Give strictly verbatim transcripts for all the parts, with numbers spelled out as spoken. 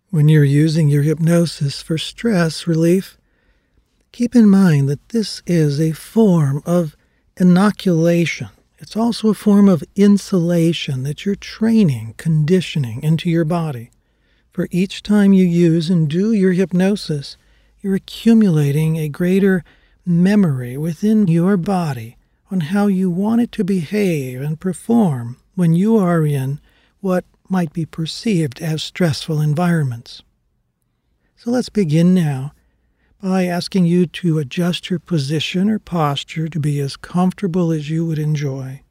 When you're using your hypnosis for stress relief, keep in mind that this is a form of inoculation. It's also a form of insulation that you're training, conditioning into your body. For each time you use and do your hypnosis, you're accumulating a greater memory within your body on how you want it to behave and perform when you are in what might be perceived as stressful environments. So let's begin now by asking you to adjust your position or posture to be as comfortable as you would enjoy.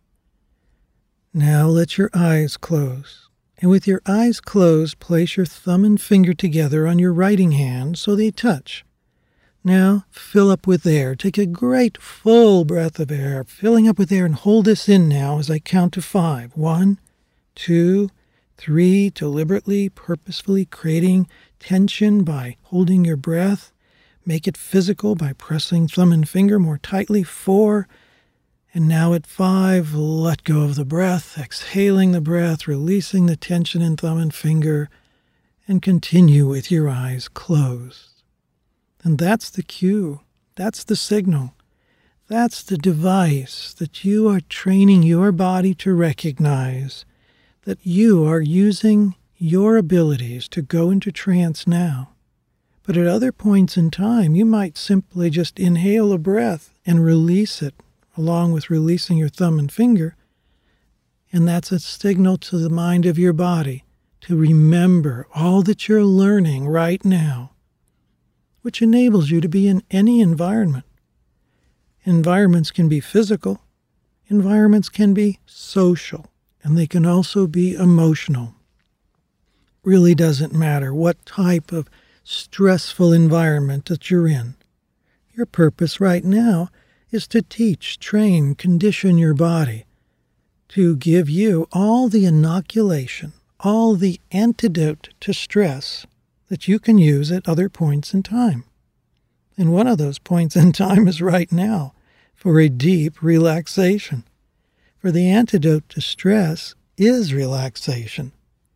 Now let your eyes close. And with your eyes closed, place your thumb and finger together on your writing hand so they touch. Now fill up with air. Take a great full breath of air, filling up with air, and hold this in now as I count to five. One, two, three, deliberately, purposefully creating tension by holding your breath. Make it physical by pressing thumb and finger more tightly. Four. And now at five, let go of the breath, exhaling the breath, releasing the tension in thumb and finger, and continue with your eyes closed. And that's the cue. That's the signal. That's the device that you are training your body to recognize that you are using your abilities to go into trance now. But at other points in time, you might simply just inhale a breath and release it, along with releasing your thumb and finger. And that's a signal to the mind of your body to remember all that you're learning right now, which enables you to be in any environment. Environments can be physical, environments can be social, and they can also be emotional. Really doesn't matter what type of stressful environment that you're in. Your purpose right now is to teach, train, condition your body to give you all the inoculation, all the antidote to stress that you can use at other points in time. And one of those points in time is right now for a deep relaxation. For the antidote to stress is relaxation.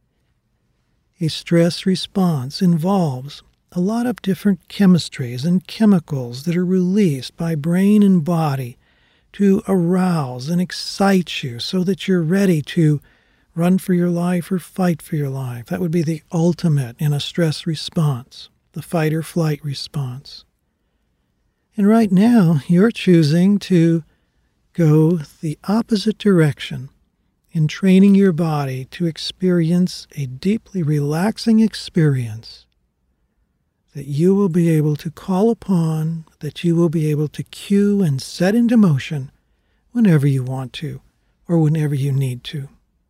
A stress response involves a lot of different chemistries and chemicals that are released by brain and body to arouse and excite you so that you're ready to run for your life or fight for your life. That would be the ultimate in a stress response, the fight or flight response. And right now, you're choosing to go the opposite direction in training your body to experience a deeply relaxing experience that you will be able to call upon, that you will be able to cue and set into motion whenever you want to or whenever you need to.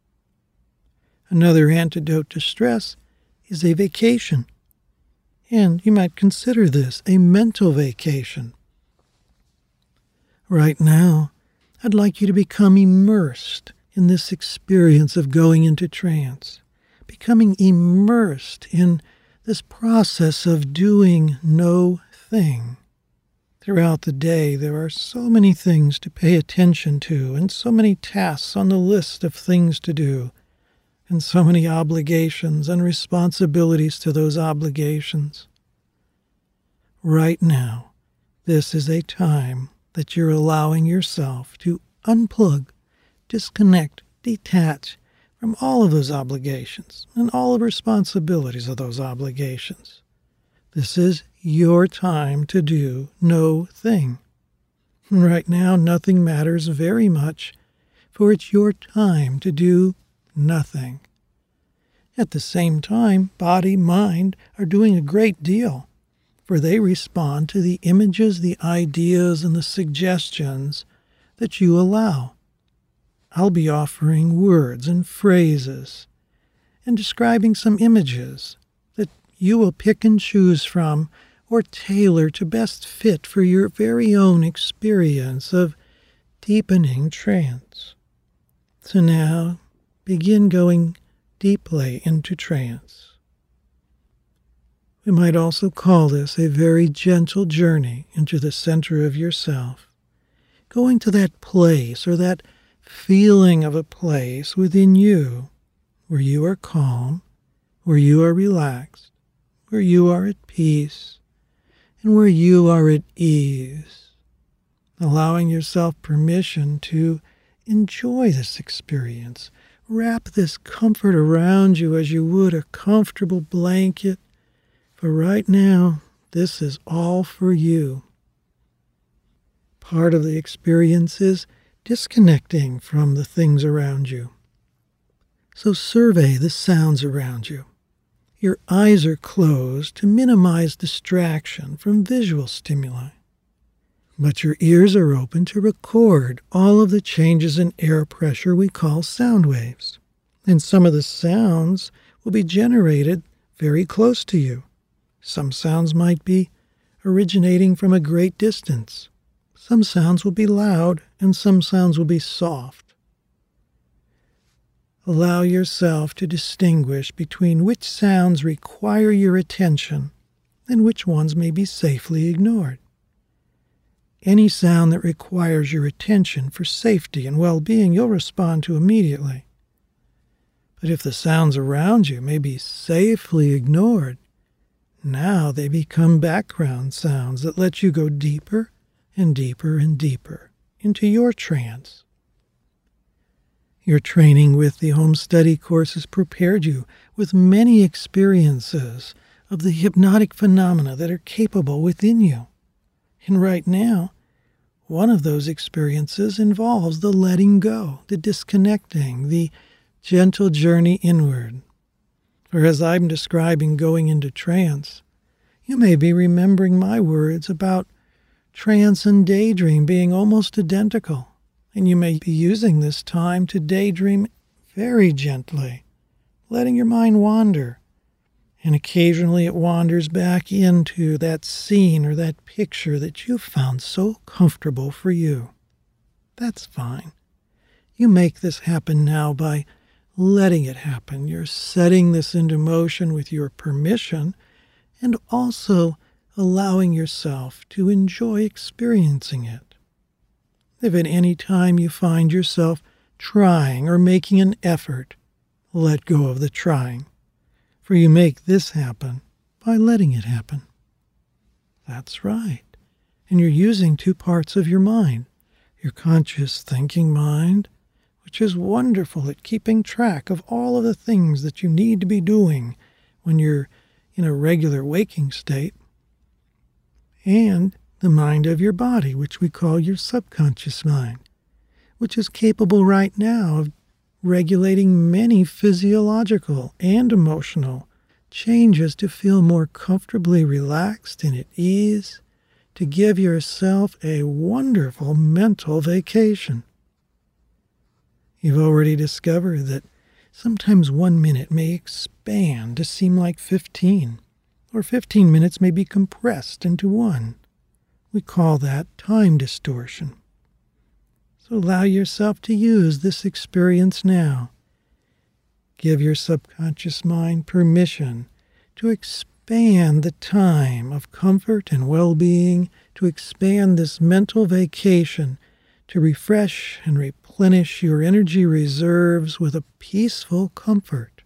Another antidote to stress is a vacation. And you might consider this a mental vacation. Right now, I'd like you to become immersed in this experience of going into trance, becoming immersed in this process of doing no thing. Throughout the day, there are so many things to pay attention to and so many tasks on the list of things to do and so many obligations and responsibilities to those obligations. Right now, this is a time that you're allowing yourself to unplug, disconnect, detach from all of those obligations and all the responsibilities of those obligations. This is your time to do no thing. Right now, nothing matters very much, for it's your time to do nothing. At the same time, body, mind are doing a great deal, for they respond to the images, the ideas, and the suggestions that you allow. I'll be offering words and phrases and describing some images that you will pick and choose from or tailor to best fit for your very own experience of deepening trance. So now, begin going deeply into trance. We might also call this a very gentle journey into the center of yourself, going to that place or that feeling of a place within you where you are calm, where you are relaxed, where you are at peace and where you are at ease, allowing yourself permission to enjoy this experience. Wrap this comfort around you as you would a comfortable blanket, for right now, this is all for you. Part of the experience is disconnecting from the things around you. So survey the sounds around you. Your eyes are closed to minimize distraction from visual stimuli, but your ears are open to record all of the changes in air pressure we call sound waves. And some of the sounds will be generated very close to you. Some sounds might be originating from a great distance. Some sounds will be loud and some sounds will be soft. Allow yourself to distinguish between which sounds require your attention and which ones may be safely ignored. Any sound that requires your attention for safety and well-being, you'll respond to immediately. But if the sounds around you may be safely ignored, now they become background sounds that let you go deeper and deeper and deeper into your trance. Your training with the home study course has prepared you with many experiences of the hypnotic phenomena that are capable within you. And right now, one of those experiences involves the letting go, the disconnecting, the gentle journey inward. For as I'm describing going into trance, you may be remembering my words about trance and daydream being almost identical, and you may be using this time to daydream very gently, letting your mind wander, and occasionally it wanders back into that scene or that picture that you found so comfortable for you. That's fine. You make this happen now by letting it happen. You're setting this into motion with your permission and also allowing yourself to enjoy experiencing it. If at any time you find yourself trying or making an effort, let go of the trying, for you make this happen by letting it happen. That's right. And you're using two parts of your mind, your conscious thinking mind, which is wonderful at keeping track of all of the things that you need to be doing when you're in a regular waking state, and the mind of your body, which we call your subconscious mind, which is capable right now of regulating many physiological and emotional changes to feel more comfortably relaxed and at ease, to give yourself a wonderful mental vacation. You've already discovered that sometimes one minute may expand to seem like fifteen, or fifteen minutes may be compressed into one. We call that time distortion. So allow yourself to use this experience now. Give your subconscious mind permission to expand the time of comfort and well-being, to expand this mental vacation, to refresh and replenish your energy reserves with a peaceful comfort.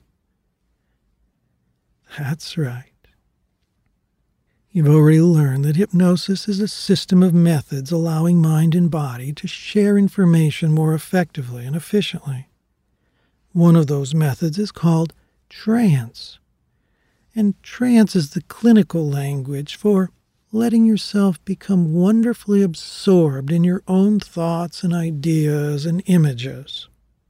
That's right. You've already learned that hypnosis is a system of methods allowing mind and body to share information more effectively and efficiently. One of those methods is called trance. And trance is the clinical language for letting yourself become wonderfully absorbed in your own thoughts and ideas and images.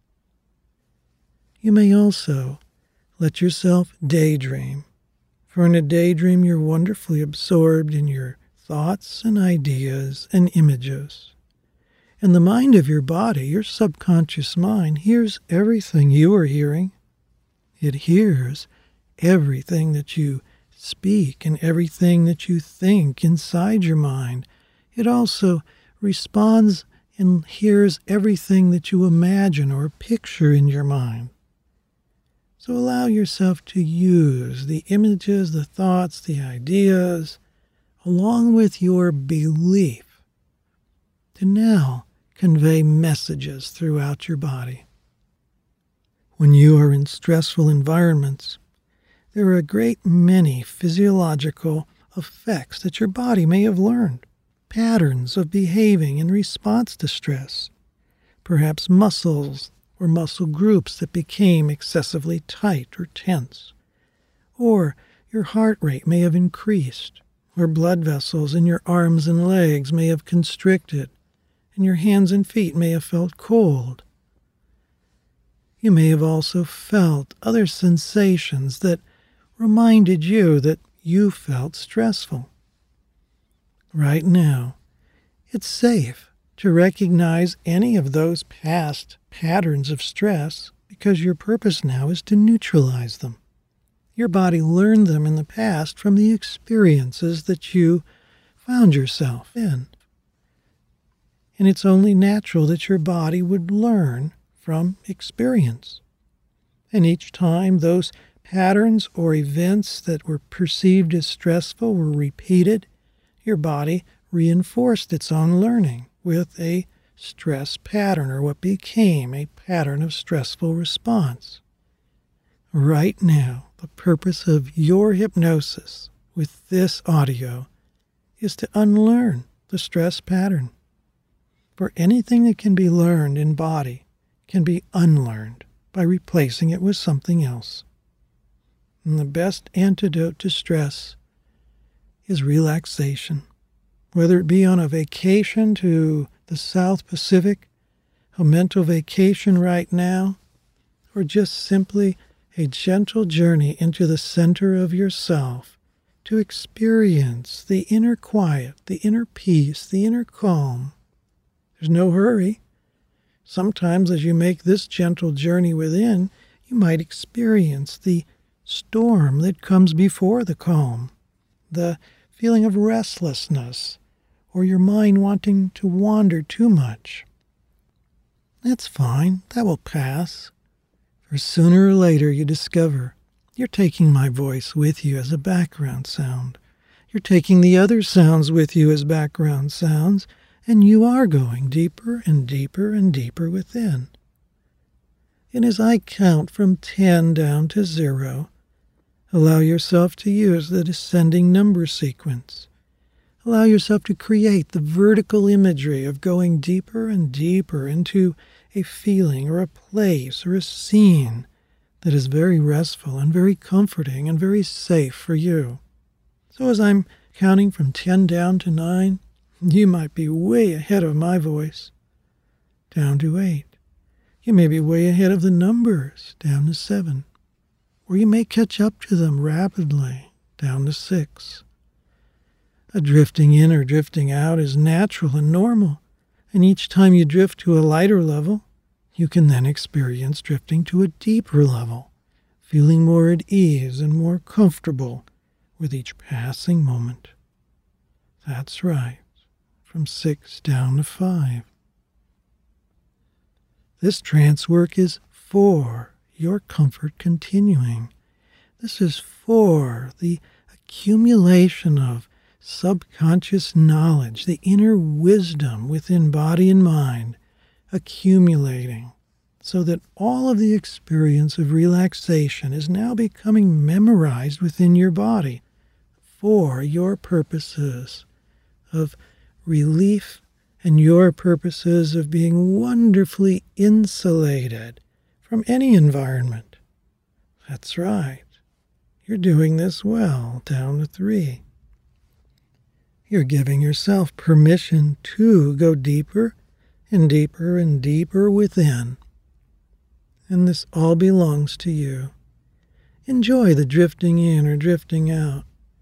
You may also let yourself daydream. For in a daydream, you're wonderfully absorbed in your thoughts and ideas and images. And the mind of your body, your subconscious mind, hears everything you are hearing. It hears everything that you speak and everything that you think inside your mind. It also responds and hears everything that you imagine or picture in your mind. So allow yourself to use the images, the thoughts, the ideas, along with your belief, to now convey messages throughout your body. When you are in stressful environments, there are a great many physiological effects that your body may have learned, patterns of behaving in response to stress, perhaps muscles or muscle groups that became excessively tight or tense, or your heart rate may have increased, or blood vessels in your arms and legs may have constricted, and your hands and feet may have felt cold. You may have also felt other sensations that reminded you that you felt stressful. Right now, it's safe to recognize any of those past patterns of stress because your purpose now is to neutralize them. Your body learned them in the past from the experiences that you found yourself in. And it's only natural that your body would learn from experience. And each time those patterns or events that were perceived as stressful were repeated, your body reinforced its own learning with a stress pattern, or what became a pattern of stressful response. Right now, the purpose of your hypnosis with this audio is to unlearn the stress pattern. For anything that can be learned in body can be unlearned by replacing it with something else. And the best antidote to stress is relaxation. Whether it be on a vacation to the South Pacific, a mental vacation right now, or just simply a gentle journey into the center of yourself to experience the inner quiet, the inner peace, the inner calm. There's no hurry. Sometimes as you make this gentle journey within, you might experience the storm that comes before the calm, the feeling of restlessness, or your mind wanting to wander too much. That's fine. That will pass. For sooner or later you discover you're taking my voice with you as a background sound. You're taking the other sounds with you as background sounds, and you are going deeper and deeper and deeper within. And as I count from ten down to zero, allow yourself to use the descending number sequence. Allow yourself to create the vertical imagery of going deeper and deeper into a feeling or a place or a scene that is very restful and very comforting and very safe for you. So as I'm counting from ten down to nine, you might be way ahead of my voice, down to eight. You may be way ahead of the numbers, down to seven. Or you may catch up to them rapidly, down to six. A drifting in or drifting out is natural and normal, and each time you drift to a lighter level, you can then experience drifting to a deeper level, feeling more at ease and more comfortable with each passing moment. That's right, from six down to five. This trance work is for your comfort continuing. This is for the accumulation of subconscious knowledge, the inner wisdom within body and mind, accumulating so that all of the experience of relaxation is now becoming memorized within your body for your purposes of relief and your purposes of being wonderfully insulated from any environment. That's right. You're doing this well, down to three. You're giving yourself permission to go deeper and deeper and deeper within. And this all belongs to you. Enjoy the drifting in or drifting out.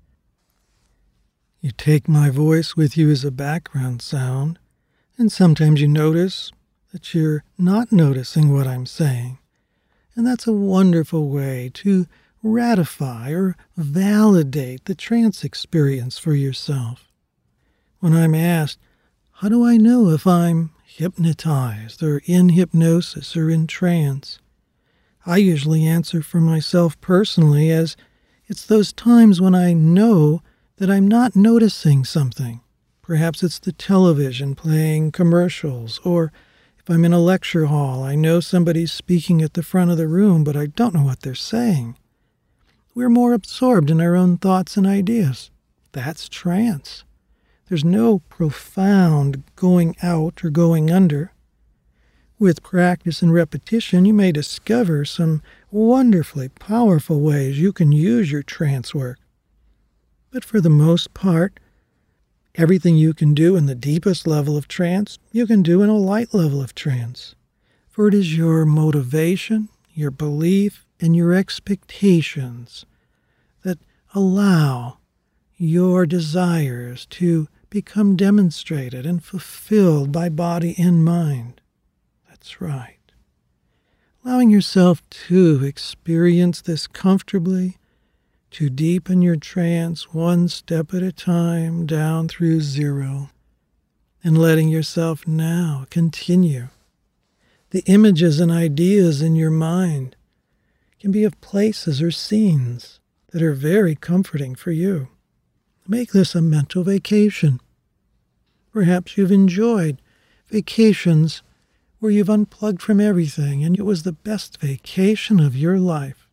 You take my voice with you as a background sound, and sometimes you notice that you're not noticing what I'm saying. And that's a wonderful way to ratify or validate the trance experience for yourself. When I'm asked, how do I know if I'm hypnotized or in hypnosis or in trance? I usually answer for myself personally as it's those times when I know that I'm not noticing something. Perhaps it's the television playing commercials, or if I'm in a lecture hall, I know somebody's speaking at the front of the room, but I don't know what they're saying. we're more absorbed in our own thoughts and ideas. That's trance. There's no profound going out or going under. With practice and repetition, you may discover some wonderfully powerful ways you can use your trance work. But for the most part, everything you can do in the deepest level of trance, you can do in a light level of trance. For it is your motivation, your belief, and your expectations that allow your desires to become demonstrated and fulfilled by body and mind. That's right. Allowing yourself to experience this comfortably, to deepen your trance one step at a time down through zero, and letting yourself now continue. The images and ideas in your mind can be of places or scenes that are very comforting for you. Make this a mental vacation. Perhaps you've enjoyed vacations where you've unplugged from everything and it was the best vacation of your life.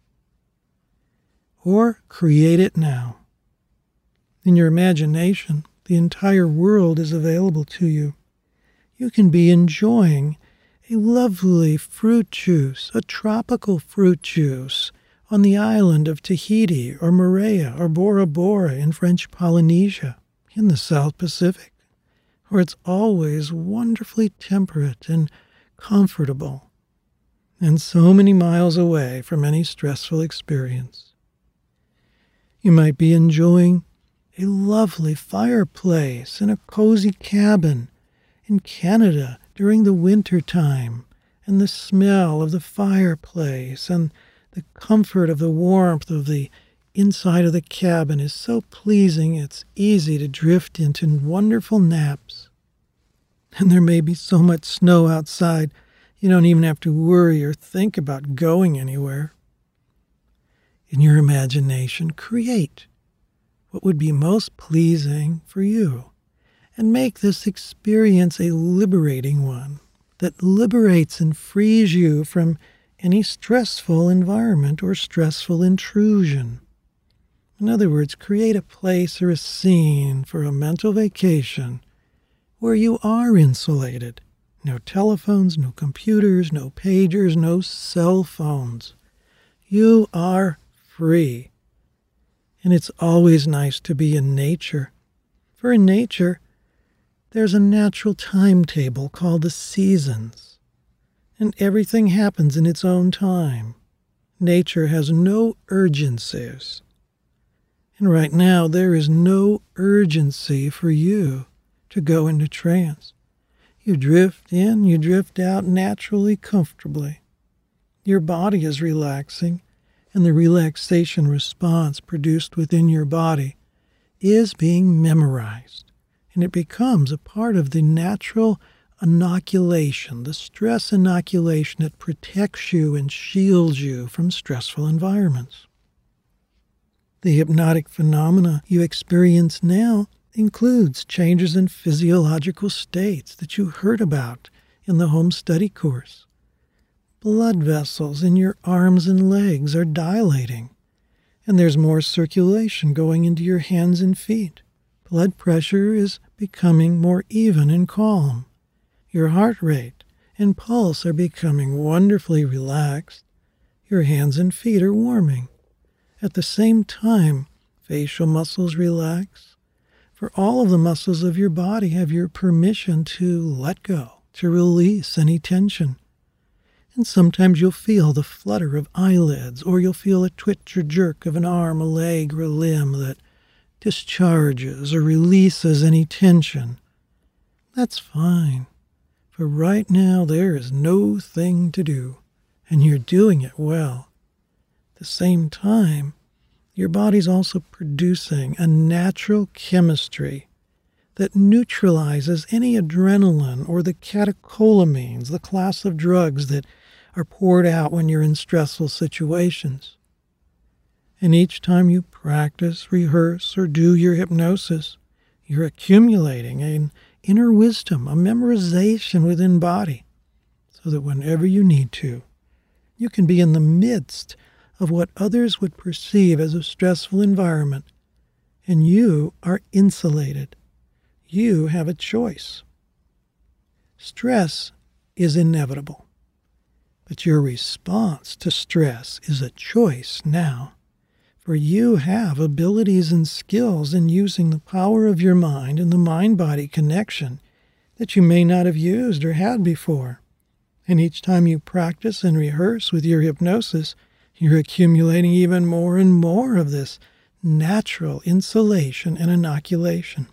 Or create it now. In your imagination, the entire world is available to you. You can be enjoying a lovely fruit juice, a tropical fruit juice, on the island of Tahiti or Moorea or Bora Bora in French Polynesia in the South Pacific, where it's always wonderfully temperate and comfortable, and so many miles away from any stressful experience. You might be enjoying a lovely fireplace in a cozy cabin in Canada during the winter time, and the smell of the fireplace and the comfort of the warmth of the inside of the cabin is so pleasing it's easy to drift into wonderful naps. And there may be so much snow outside, you don't even have to worry or think about going anywhere. In your imagination, create what would be most pleasing for you, and make this experience a liberating one that liberates and frees you from any stressful environment or stressful intrusion. In other words, create a place or a scene for a mental vacation where you are insulated. No telephones, no computers, no pagers, no cell phones. You are free. And it's always nice to be in nature. For in nature, there's a natural timetable called the seasons. And everything happens in its own time. Nature has no urgencies. And right now, there is no urgency for you to go into trance. You drift in, you drift out naturally, comfortably. Your body is relaxing, and the relaxation response produced within your body is being memorized, and it becomes a part of the natural inoculation, the stress inoculation that protects you and shields you from stressful environments. The hypnotic phenomena you experience now includes changes in physiological states that you heard about in the home study course. Blood vessels in your arms and legs are dilating, and there's more circulation going into your hands and feet. Blood pressure is becoming more even and calm. Your heart rate and pulse are becoming wonderfully relaxed. Your hands and feet are warming. At the same time, facial muscles relax. For all of the muscles of your body have your permission to let go, to release any tension. And sometimes you'll feel the flutter of eyelids, or you'll feel a twitch or jerk of an arm, a leg, or a limb that discharges or releases any tension. That's fine. For right now, there is no thing to do, and you're doing it well. At the same time, your body's also producing a natural chemistry that neutralizes any adrenaline or the catecholamines, the class of drugs that are poured out when you're in stressful situations. And each time you practice, rehearse, or do your hypnosis, you're accumulating an inner wisdom, a memorization within body, so that whenever you need to, you can be in the midst of what others would perceive as a stressful environment, and you are insulated. You have a choice. Stress is inevitable, but your response to stress is a choice now. For you have abilities and skills in using the power of your mind and the mind-body connection that you may not have used or had before. And each time you practice and rehearse with your hypnosis, you're accumulating even more and more of this natural insulation and inoculation.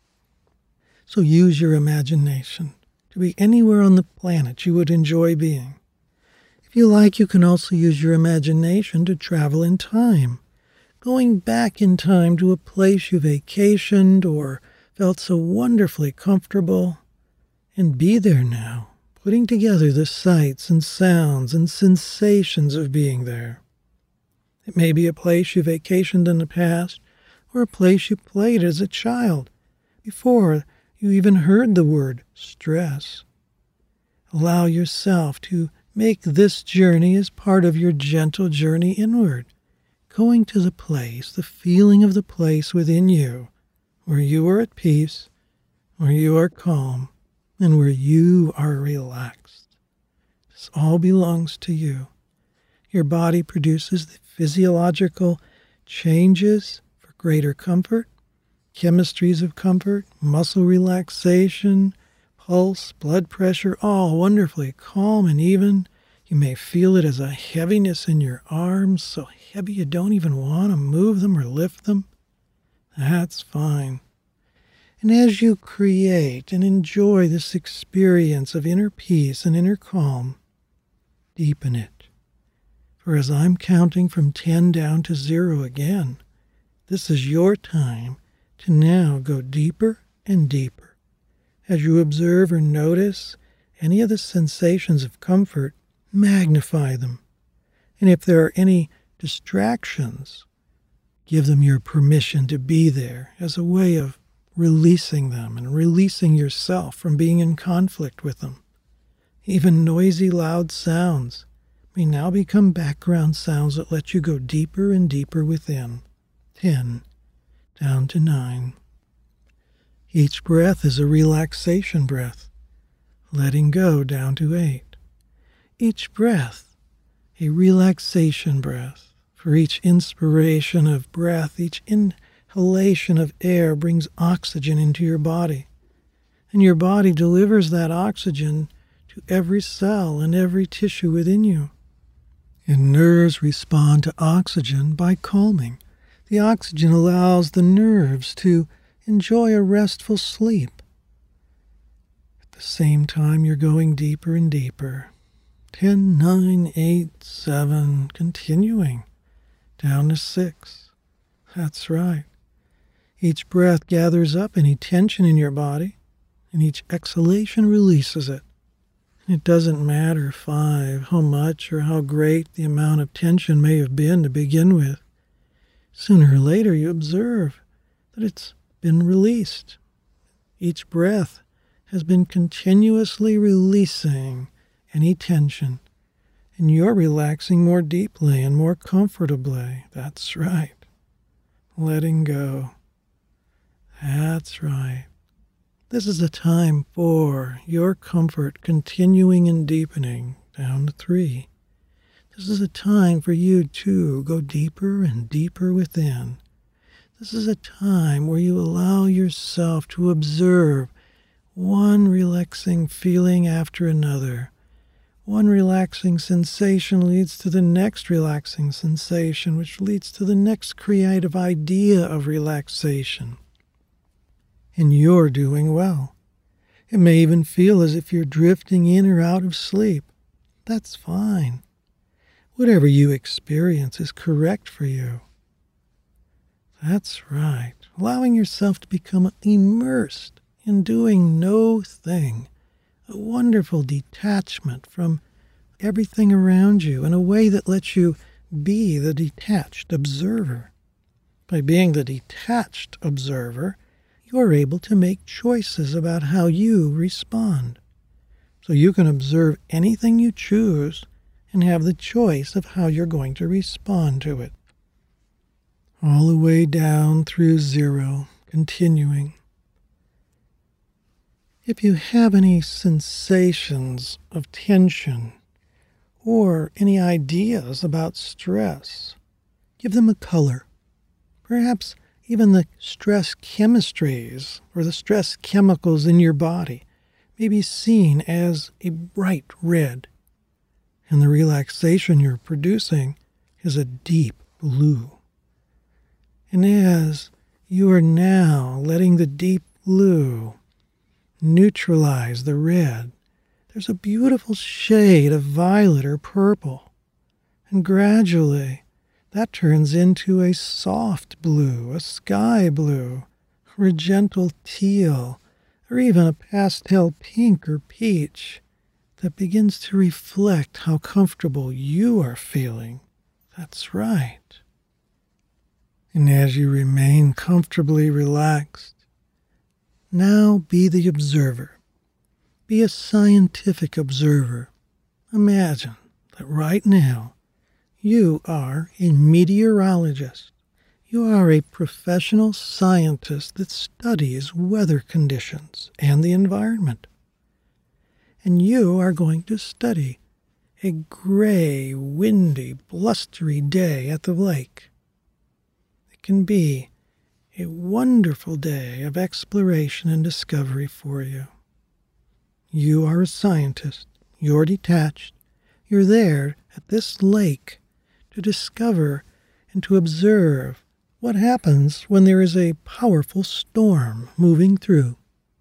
So use your imagination to be anywhere on the planet you would enjoy being. If you like, you can also use your imagination to travel in time, going back in time to a place you vacationed or felt so wonderfully comfortable, and be there now, putting together the sights and sounds and sensations of being there. It may be a place you vacationed in the past, or a place you played as a child, before you even heard the word stress. Allow yourself to make this journey as part of your gentle journey inward, going to the place, the feeling of the place within you, where you are at peace, where you are calm, and where you are relaxed. This all belongs to you. Your body produces the physiological changes for greater comfort, chemistries of comfort, muscle relaxation, pulse, blood pressure, all wonderfully calm and even. You may feel it as a heaviness in your arms, so heavy you don't even want to move them or lift them. That's fine. And as you create and enjoy this experience of inner peace and inner calm, deepen it. For as I'm counting from ten down to zero again, this is your time to now go deeper and deeper. As you observe or notice any of the sensations of comfort, magnify them. And if there are any distractions, give them your permission to be there as a way of releasing them and releasing yourself from being in conflict with them. Even noisy, loud sounds may now become background sounds that let you go deeper and deeper within. Ten, down to nine. Each breath is a relaxation breath, letting go down to eight. Each breath, a relaxation breath. For each inspiration of breath, each inhalation of air brings oxygen into your body. And your body delivers that oxygen to every cell and every tissue within you. And nerves respond to oxygen by calming. The oxygen allows the nerves to enjoy a restful sleep. At the same time, you're going deeper and deeper. Ten, nine, eight, seven, continuing down to six. That's right. Each breath gathers up any tension in your body, and each exhalation releases it. And it doesn't matter, five, how much or how great the amount of tension may have been to begin with. Sooner or later, you observe that it's been released. Each breath has been continuously releasing any tension, and you're relaxing more deeply and more comfortably. That's right. Letting go. That's right. This is a time for your comfort continuing and deepening down to three. This is a time for you to go deeper and deeper within. This is a time where you allow yourself to observe one relaxing feeling after another. One relaxing sensation leads to the next relaxing sensation, which leads to the next creative idea of relaxation. And you're doing well. It may even feel as if you're drifting in or out of sleep. That's fine. Whatever you experience is correct for you. That's right. Allowing yourself to become immersed in doing no thing. A wonderful detachment from everything around you in a way that lets you be the detached observer. By being the detached observer, you're able to make choices about how you respond. So you can observe anything you choose and have the choice of how you're going to respond to it. All the way down through zero, continuing. If you have any sensations of tension or any ideas about stress, give them a color. Perhaps even the stress chemistries or the stress chemicals in your body may be seen as a bright red, and the relaxation you're producing is a deep blue. And as you are now letting the deep blue neutralize the red, there's a beautiful shade of violet or purple, and gradually that turns into a soft blue, a sky blue, or a gentle teal, or even a pastel pink or peach that begins to reflect how comfortable you are feeling. That's right. And as you remain comfortably relaxed, now be the observer. Be a scientific observer. Imagine that right now you are a meteorologist. You are a professional scientist that studies weather conditions and the environment. And you are going to study a gray, windy, blustery day at the lake. It can be a wonderful day of exploration and discovery for you. You are a scientist. You're detached. You're there at this lake to discover and to observe what happens when there is a powerful storm moving through.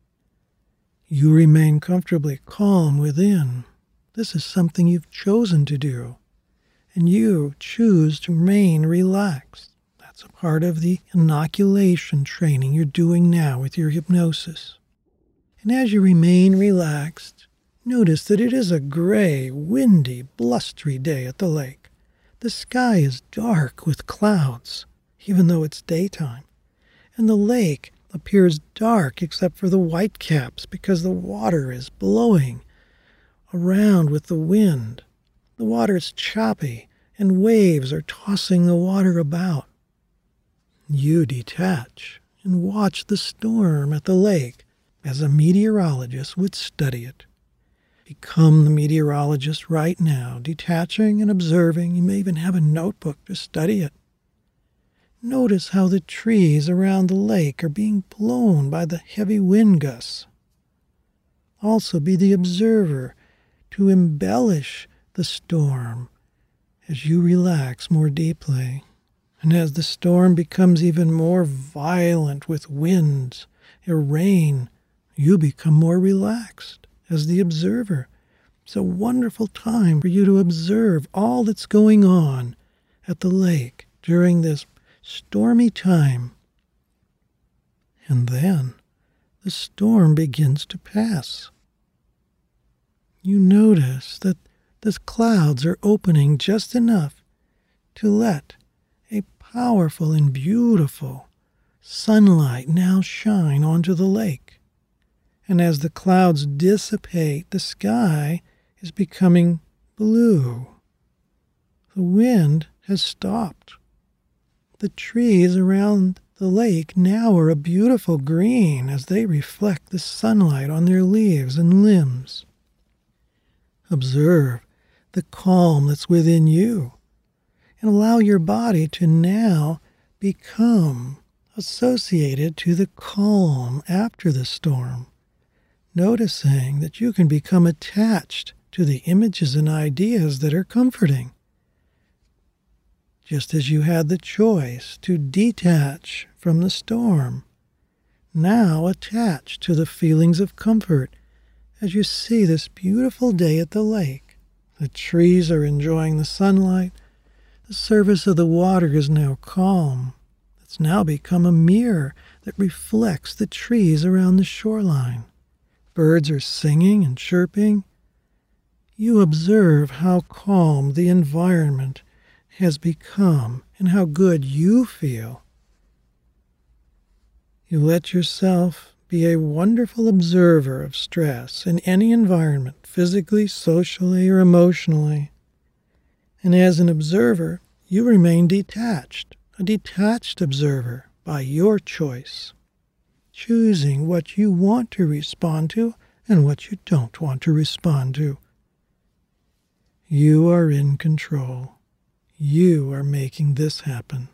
You remain comfortably calm within. This is something you've chosen to do, and you choose to remain relaxed. That's a part of the inoculation training you're doing now with your hypnosis. And as you remain relaxed, notice that it is a gray, windy, blustery day at the lake. The sky is dark with clouds, even though it's daytime, and the lake appears dark except for the white caps because the water is blowing around with the wind. The water is choppy, and waves are tossing the water about. You detach and watch the storm at the lake as a meteorologist would study it. Become the meteorologist right now, detaching and observing. You may even have a notebook to study it. Notice how the trees around the lake are being blown by the heavy wind gusts. Also be the observer to embellish the storm as you relax more deeply. And as the storm becomes even more violent with winds or rain, you become more relaxed as the observer. It's a wonderful time for you to observe all that's going on at the lake during this stormy time. And then the storm begins to pass. You notice that the clouds are opening just enough to let a powerful and beautiful sunlight now shine onto the lake. And as the clouds dissipate, the sky is becoming blue. The wind has stopped. The trees around the lake now are a beautiful green as they reflect the sunlight on their leaves and limbs. Observe the calm that's within you and allow your body to now become associated to the calm after the storm, noticing that you can become attached to the images and ideas that are comforting. Just as you had the choice to detach from the storm, now attach to the feelings of comfort as you see this beautiful day at the lake. The trees are enjoying the sunlight. The surface of the water is now calm. It's now become a mirror that reflects the trees around the shoreline. Birds are singing and chirping. You observe how calm the environment has become and how good you feel. You let yourself be a wonderful observer of stress in any environment, physically, socially, or emotionally. And as an observer, you remain detached, a detached observer by your choice, choosing what you want to respond to and what you don't want to respond to. You are in control. You are making this happen.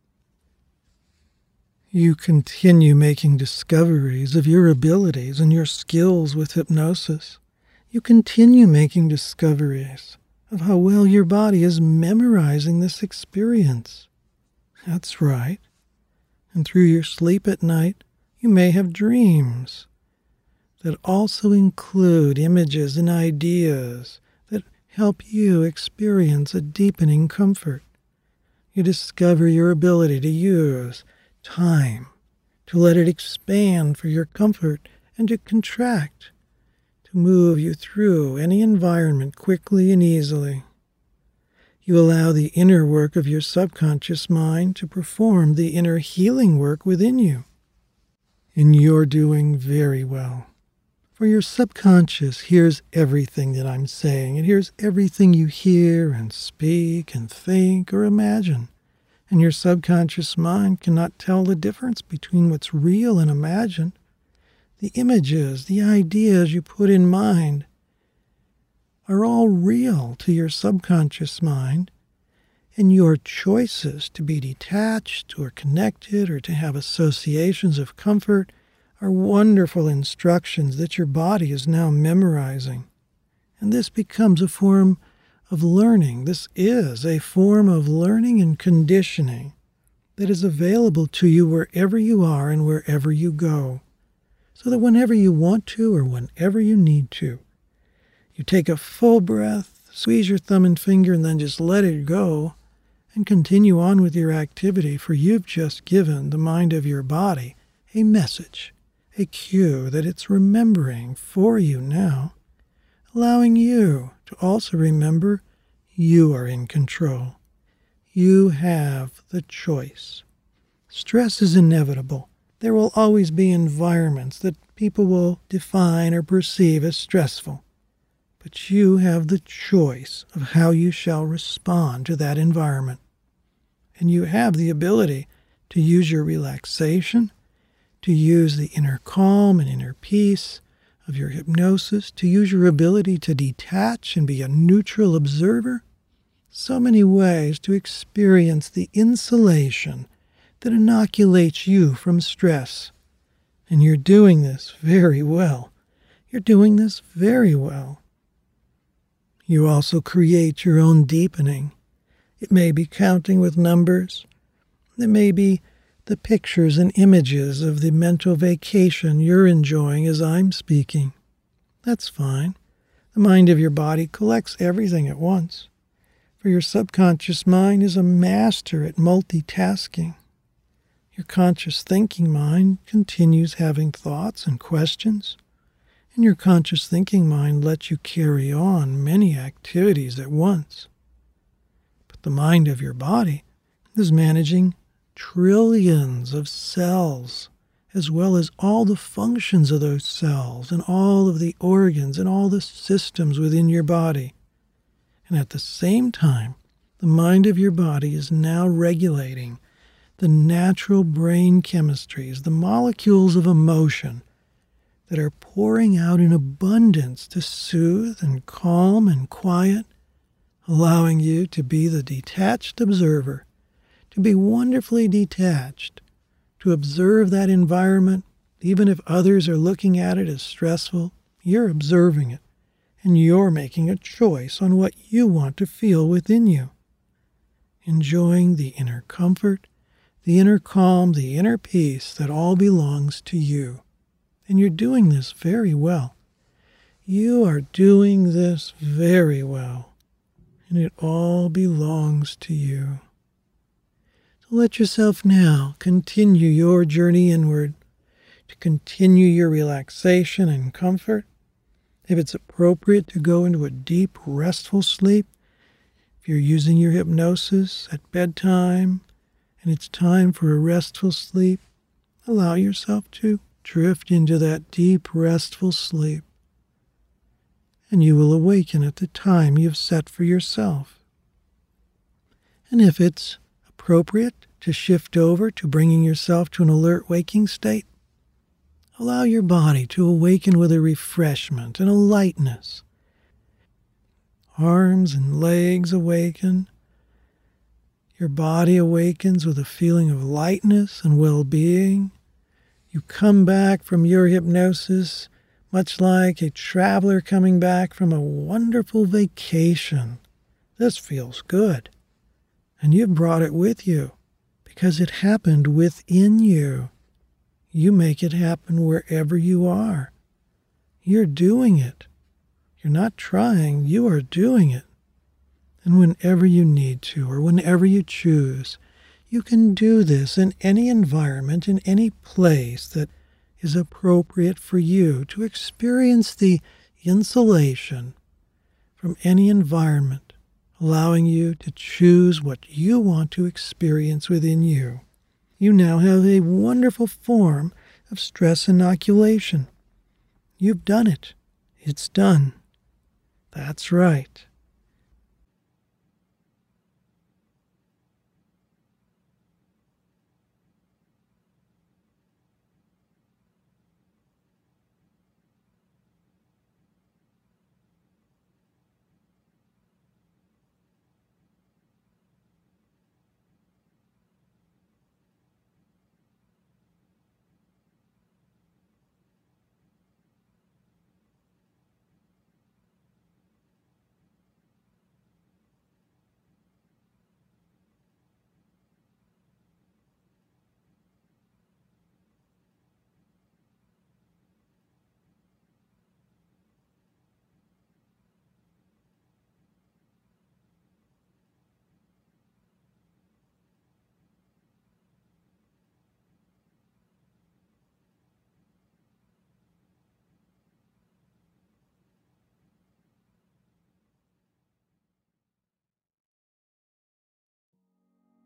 You continue making discoveries of your abilities and your skills with hypnosis. You continue making discoveries of how well your body is memorizing this experience. That's right. And through your sleep at night, you may have dreams that also include images and ideas that help you experience a deepening comfort. You discover your ability to use time, to let it expand for your comfort and to contract, to move you through any environment quickly and easily. You allow the inner work of your subconscious mind to perform the inner healing work within you. And you're doing very well. For your subconscious hears everything that I'm saying. It hears everything you hear and speak and think or imagine. And your subconscious mind cannot tell the difference between what's real and imagined. The images, the ideas you put in mind are all real to your subconscious mind, and your choices to be detached or connected or to have associations of comfort are wonderful instructions that your body is now memorizing. And this becomes a form of learning. This is a form of learning and conditioning that is available to you wherever you are and wherever you go, so that whenever you want to or whenever you need to, you take a full breath, squeeze your thumb and finger, and then just let it go and continue on with your activity, for you've just given the mind of your body a message, a cue that it's remembering for you now, allowing you to also remember you are in control. You have the choice. Stress is inevitable. There will always be environments that people will define or perceive as stressful. But you have the choice of how you shall respond to that environment. And you have the ability to use your relaxation, to use the inner calm and inner peace of your hypnosis, to use your ability to detach and be a neutral observer. So many ways to experience the insulation that inoculates you from stress. And you're doing this very well. You're doing this very well. You also create your own deepening. It may be counting with numbers. It may be the pictures and images of the mental vacation you're enjoying as I'm speaking. That's fine. The mind of your body collects everything at once. For your subconscious mind is a master at multitasking. Your conscious thinking mind continues having thoughts and questions. And your conscious thinking mind lets you carry on many activities at once. But the mind of your body is managing trillions of cells, as well as all the functions of those cells and all of the organs and all the systems within your body. And at the same time, the mind of your body is now regulating the natural brain chemistries, the molecules of emotion, that are pouring out in abundance to soothe and calm and quiet, allowing you to be the detached observer, to be wonderfully detached, to observe that environment, even if others are looking at it as stressful. You're observing it, and you're making a choice on what you want to feel within you, enjoying the inner comfort, the inner calm, the inner peace that all belongs to you. And you're doing this very well. You are doing this very well. And it all belongs to you. So let yourself now continue your journey inward, to continue your relaxation and comfort. If it's appropriate to go into a deep, restful sleep, if you're using your hypnosis at bedtime and it's time for a restful sleep, allow yourself to drift into that deep, restful sleep, and you will awaken at the time you've set for yourself. And if it's appropriate to shift over to bringing yourself to an alert waking state, allow your body to awaken with a refreshment and a lightness. Arms and legs awaken. Your body awakens with a feeling of lightness and well-being. You come back from your hypnosis much like a traveler coming back from a wonderful vacation. This feels good. And you've brought it with you because it happened within you. You make it happen wherever you are. You're doing it. You're not trying, you are doing it. And whenever you need to, or whenever you choose, you can do this in any environment, in any place that is appropriate for you to experience the insulation from any environment, allowing you to choose what you want to experience within you. You now have a wonderful form of stress inoculation. You've done it. It's done. That's right.